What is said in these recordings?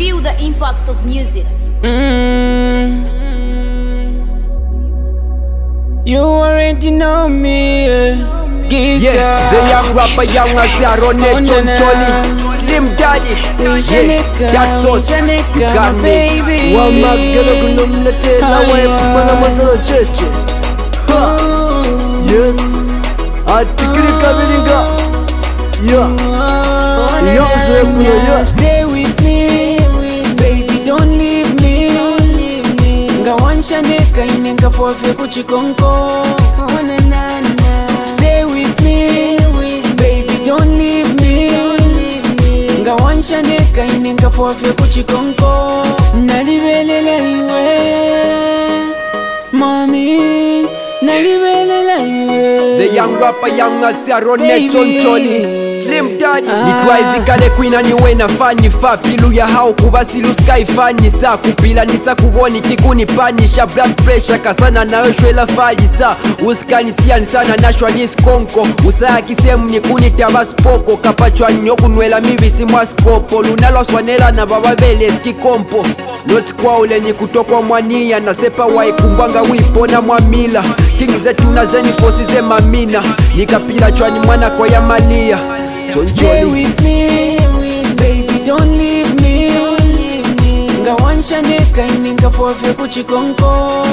Feel the impact of music. You already know me, yeah. The young rapper, young as I run it, Choli, Slim Daddy, yeah. That's us, you got me. Wama gala kunumnete na wepu mana mazara cheche. Yes, atikiri kabiringa. Yeah, stay with me, baby, don't leave me. Ngawansha neka inenga fofye kuchikonko. Stay with me, baby, don't leave me. Ngawansha neka inenga fofye kuchikonko. Nalibelela iwe, mommy, nalibelela iwe. The young rapper, young as I run it, Choli. Slim Daddy nitwaizikale kwina niwe na fani fa pilu ya hao kubasilu sky fani sa kupila nisa kuboni kikuni panisha blood pressure kasana na shwela fali sa uskani siani sana nashwa niskonko usaya kisemu nikuni tabaspoko kapachwa nyoku nwela mibisi mwaskopo lunalo swanela na bababele skikompo not kwa ule ni kutokwa mwania na sepa waikumbanga wipona mwamila kingi zetu na zeni fosi ze mamina nikapila chwani mwana kwa ya malia. Stay with me, baby, don't leave me. Ngawansha neka ininga fofye kuchikonko.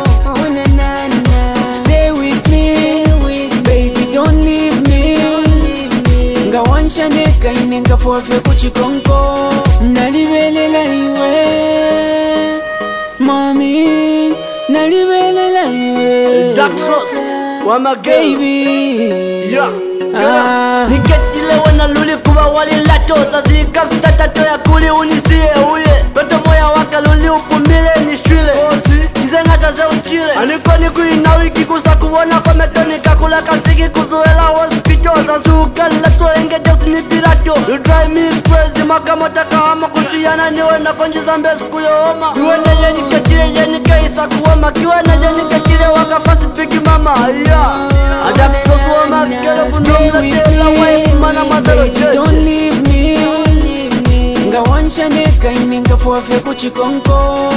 Stay with me, baby, don't leave me. Ngawansha neka ininga fofye kuchikonko. Nalibelela iwe, mommy, nalibelela iwe. Dark Sauce, Wama baby, yeah. Niketile wana luli kuwa wali lato Zazika tato ya kuli unisie uye Koto moya waka luli upumile ni shwile Kizenga taze uchile Aniko niku inawiki kusa kuwana kwa metoni kakula kasiki kuzuela hospital Zazuka lato enge josi ni pirato You drive me crazy makamota kahama kusiyana niwe na konji zambe siku ya homa Kiwene yeni ketile yeni keisa kuwama Kiwene yeni ketile waka fasi piki mama yeah. Adak sosu wama kero kunumlete baby, don't leave me. Ngawansha neka ininga fofye kuchikonko.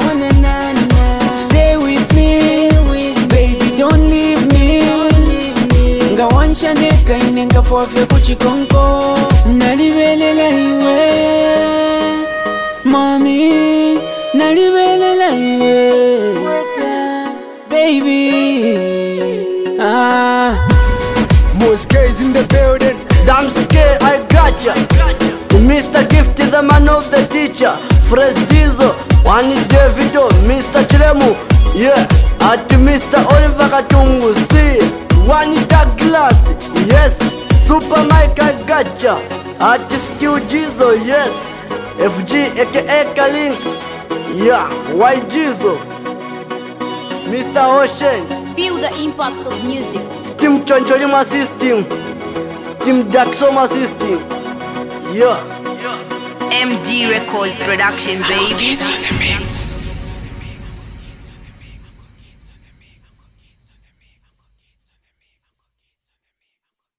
Stay with me, baby, don't leave me. Ngawansha neka ininga fofye kuchikonko. Nalibelela iwe, mommy, nalibelela iwe, baby. Mosque's in the building. Damn scare, I gotcha. Mr. Gift is the man of the teacher. Fresh Diesel, Wani Davido, Mr. Chiremu, yeah. At Mr. Oliver Katungu, see. Wani Douglas, yes. Super Mike, I gotcha. At Skill Jizo, yes. FG aka Kalinks, yeah. Y Jizo, Mr. Ocean. Feel the impact of music. Steam Choncholima system. Team Daxoma system. Yeah. MD Records production, baby. Kids on the mix.